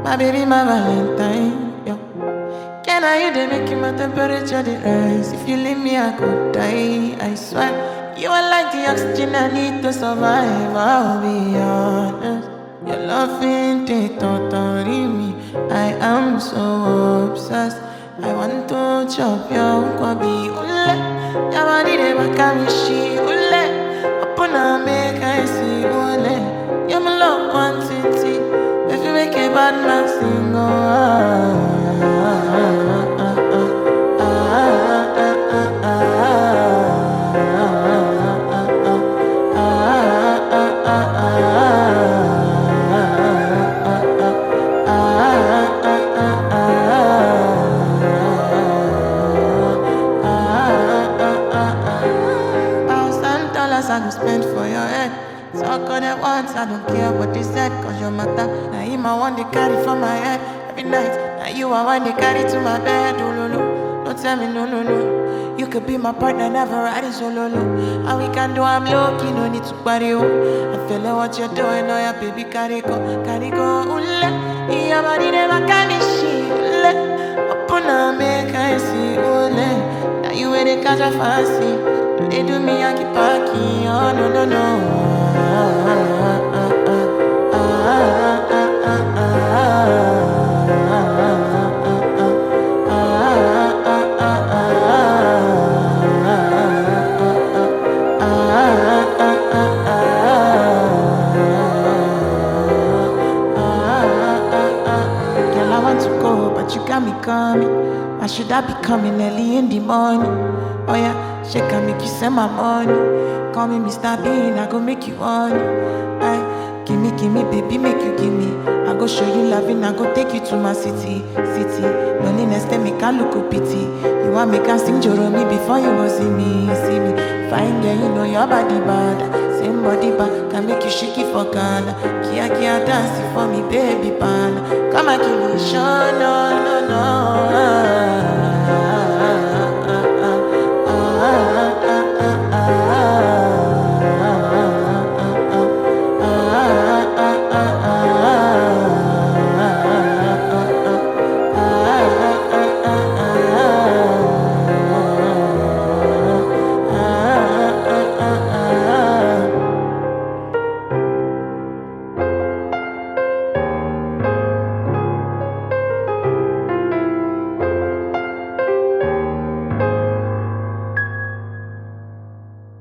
My baby, my Valentine, yo. Can I you they make my temperature the rise? If you leave me, I could die. I swear, you are like the oxygen I need to survive. I'll be honest. Your love ain't it totally me. I am so obsessed. I want to chop your kwabi ule. Your body they back me she ule. Upon a make I see ule. You're my love one city. If you make a bad man sing, $1,000 I go spend for your head. Talk on it once, I don't care what they said. Cause your matter, now him I want to carry for my head. Every night, now you I want to carry to my bed. Oh, no, no, don't tell me no, no, no. You could be my partner, never riding solo, low. And we can do, I'm low-key, no need to party, oh. I'm feeling what you're doing, oh yeah, baby, carry go, ule. Your body never can be she, ule. Upon a make I see, ule. Now you ain't catch a fancy. They do me Yankee Parky, oh no no no. Girl, I want to go, but you got me coming. Why should I be coming early in the morning? Oh yeah, she can make you send my money. Call me Mr. Bean, I go make you honey. Aye, give me, baby, make you give me. I go show you loving, I go take you to my city. Loneliness, they make I look a pity. You want me can sing Joromi before you go see me. Fine girl, you know your body bad. Same body bad, can make you shake it for Ghana. Kia dance it for me, baby, pan. Come and give me show, no.